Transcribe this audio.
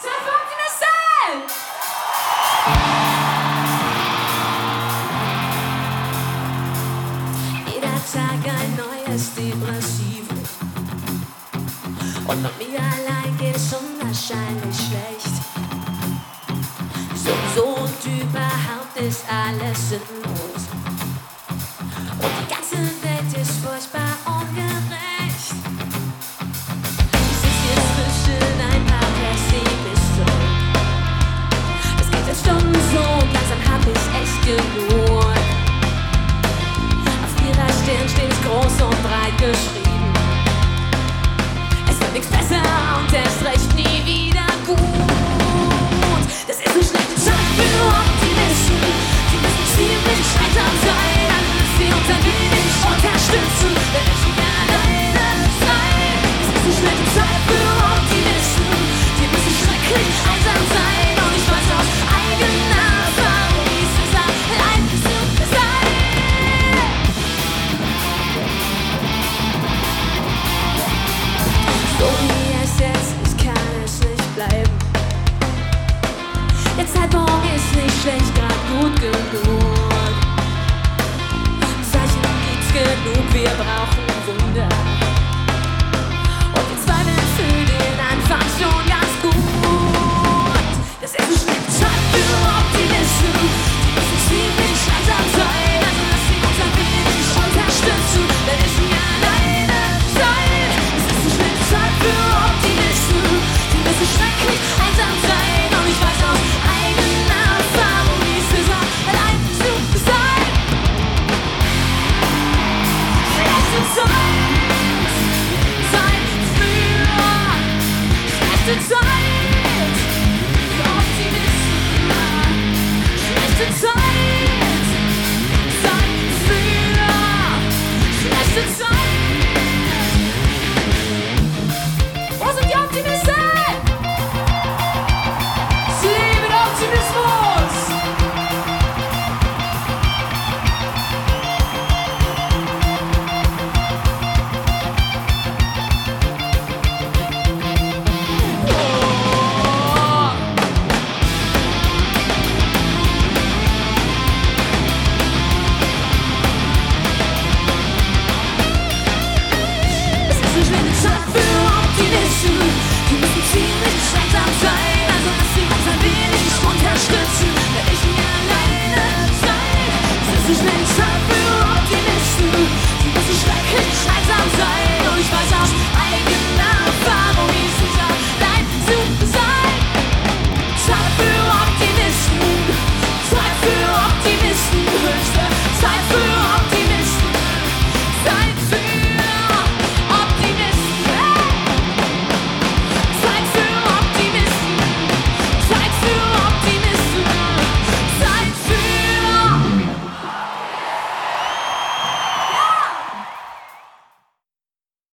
Jeder Tag ein neues Depressivo. Und mit mir allein geht's unwahrscheinlich schlecht. So und überhaupt ist alles sinnlos. Und die ganze Welt ist furchtbar ungerecht. Ich sitz hier zwischen ein paar Pessimisten. Es geht jetzt Stunden so und langsam hab ich echt genug. Auf ihrer Stirn steht groß und breit geschrieben: Es wird nichts besser und erst recht nie wieder gut. Das ist eine schlechte Zeit für Optimisten. Die müssen ziemlich scheitern sein, dann müssen sie uns ein wenig unterstützen. Wenn ich nicht alleine sein. Es ist eine schlechte Zeit für Optimisten. Die müssen schrecklich einsam sein. Und ich weiß aus eigener Erfahrung, wie es ist, allein zu sein. So wie es jetzt ist, kann es nicht bleiben. Der Zeitpunkt ist nicht schlecht, grad gut genug. Zeichen gibt's genug, wir brauchen Wunder. Und wir zweifeln für den Anfang schon ganz gut. Das ist eine schlechte Zeit für Optimisten. Die müssen ziemlich scheitern sein, also lass sie uns ein wenig unterstützen. Wenn ich nie alleine sein. Das ist eine schlechte Zeit für Optimisten. Die müssen schrecklich einsam sein. Und ich weiß aus eigener Erfahrung, wie es ist, allein zu sein. Schlechte Zeit, Zeit für schlechte Zeit für Optimisten. Schlechte Zeit.